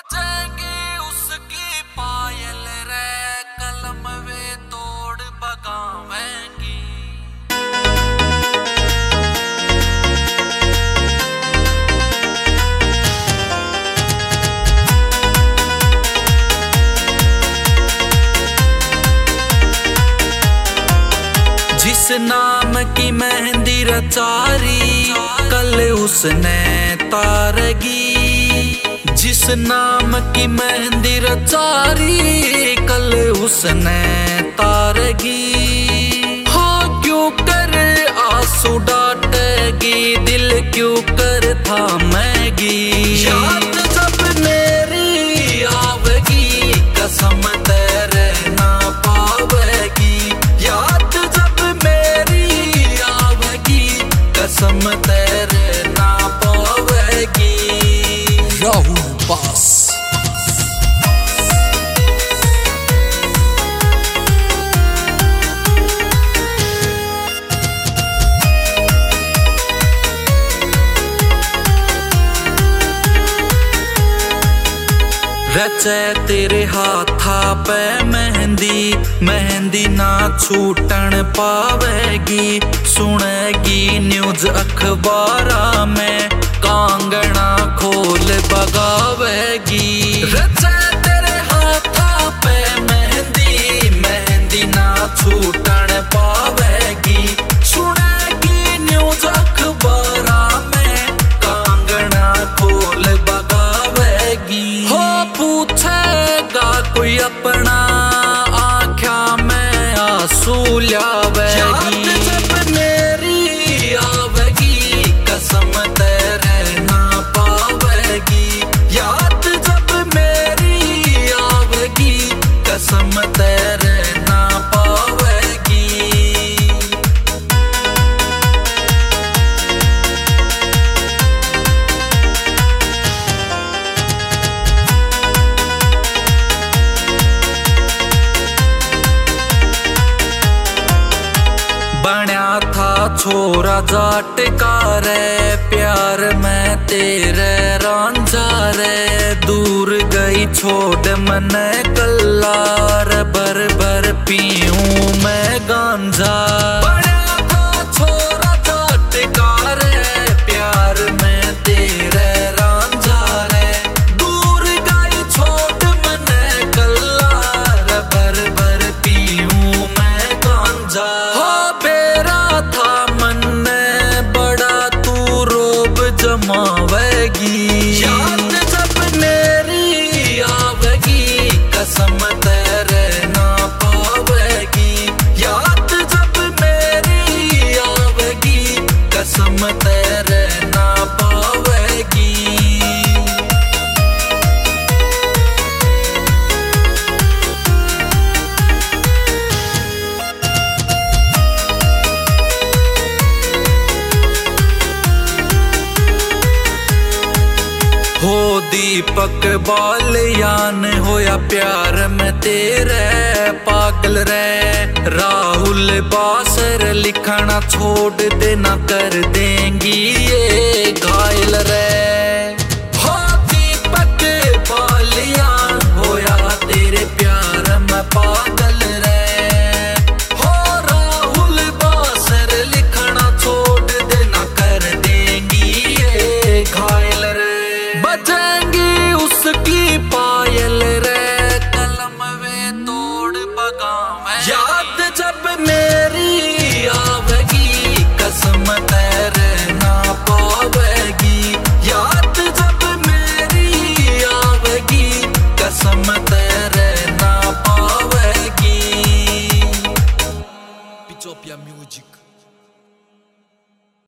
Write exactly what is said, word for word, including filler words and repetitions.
बजेंगे उसकी पायल रे, कलम वे तोड़ बगावेंगी। जिस नाम की मेहंदी रचारी, कल उसने तारगी। जिस नाम की मेहंदी रचारी, कल उसने तारगी। हाँ क्यों कर आंसू डांटेगी, दिल क्यों कर थामेगी। याद जब मेरी आवेगी, कसम तेरे ना पावेगी। याद जब मेरी आवेगी, कसम तेरे ना पावेगी। राहुल बास। रचे तेरे हाथा पे मेहंदी, मेहंदी ना छूटन पावेगी। सुनेगी न्यूज अखबारा में, कांगना खोल बगावेगी। रचे तेरे हाथा पे मेहंदी, मेहंदी ना छूटन पावेगी। सुनेगी न्यूज अखबारा में, कांगना खोल बगावेगी। हो पूछेगा कोई अपना, आँखा में आंसू ल्यावेगी। याद जब मेरी आवेगी, कसम तेरे ना पावेगी। याद जब मेरी आवेगी, कसम तेरे ना पावेगी। बन्या था छोरा जाट का रे, प्यार में तेरे रांझा रे। दूर गई छोड़ मने कल्ला रे, भर भर पीऊं मैं गांजा। बन्या था छोरा जाट का रे, प्यार में तेरे रांझा रे। दूर गई छोड़ मने कल्ला रे, भर भर पीऊं मैं गांजा। जमावेगी। याद जब मेरी आवेगी, कसम तेरे ना पावेगी। याद जब मेरी आवेगी, कसम तेरे ना पावेगी। हो दीपक बालियान होया प्यार में तेरे, पागल रे। राहुल बासर लिखना छोड़ देना, कर देंगी ये घायल रे। हो दीपक बालियान होया तेरे प्यार में पागल रे। हो राहुल बासर लिखना छोड़ देना, कर देंगी ये घायल रे। बजेंगी उसकी पायल रे, कलम वे तोड़ बगावेंगी। याद जब मैं